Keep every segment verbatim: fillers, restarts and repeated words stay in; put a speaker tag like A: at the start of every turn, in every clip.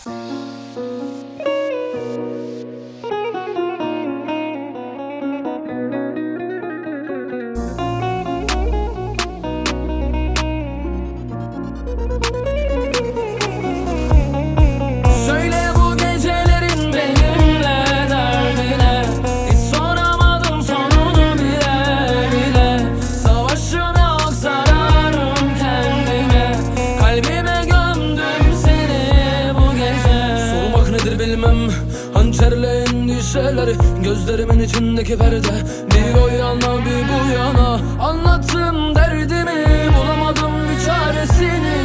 A: Bilmem hançerle endişeler gözlerimin içindeki perde. Bir o yana bir bu yana anlattım derdimi, bulamadım bir çaresini.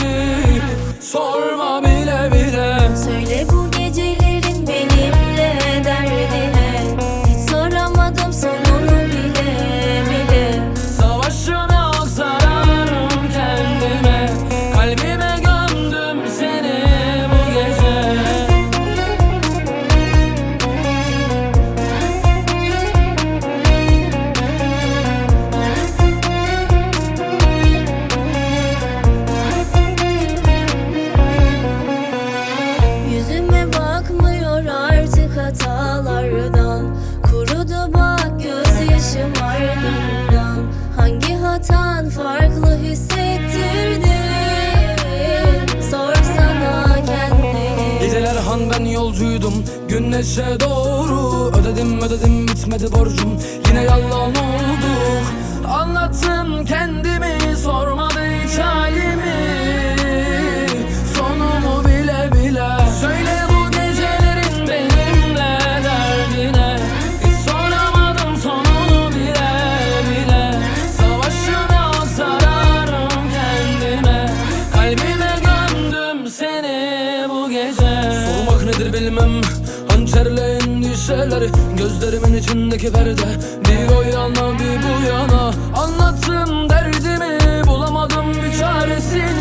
A: Sorma bile bile.
B: Söyle bu gecelerin benimle derdine, hiç soramadım sonunu bile bile.
A: Savaşına aksararım kendime, kalbime gömdüm seni bu gece.
B: Hatalardan kurudu bak gözyaşım ardından. Hangi hatan farklı hissettirdi? Sorsana kendini.
A: Geceler han ben yolcuydum güneşe doğru. Ödedim ödedim bitmedi borcum, yine yalan olduk. Anlattım kendimi, sormadı hiç halimi, sonumu bile bile. Söyle bu gecelerin benimle derdine, hiç soramadım sonunu bile bile. Savaşına aksararım kendime, kalbime gömdüm seni bu gece. Sormak nedir bilmem hançerle endişeler gözlerimin içindeki perde. Bir o yana bir bu yana anlattım derdimi, bulamadım bir çaresini.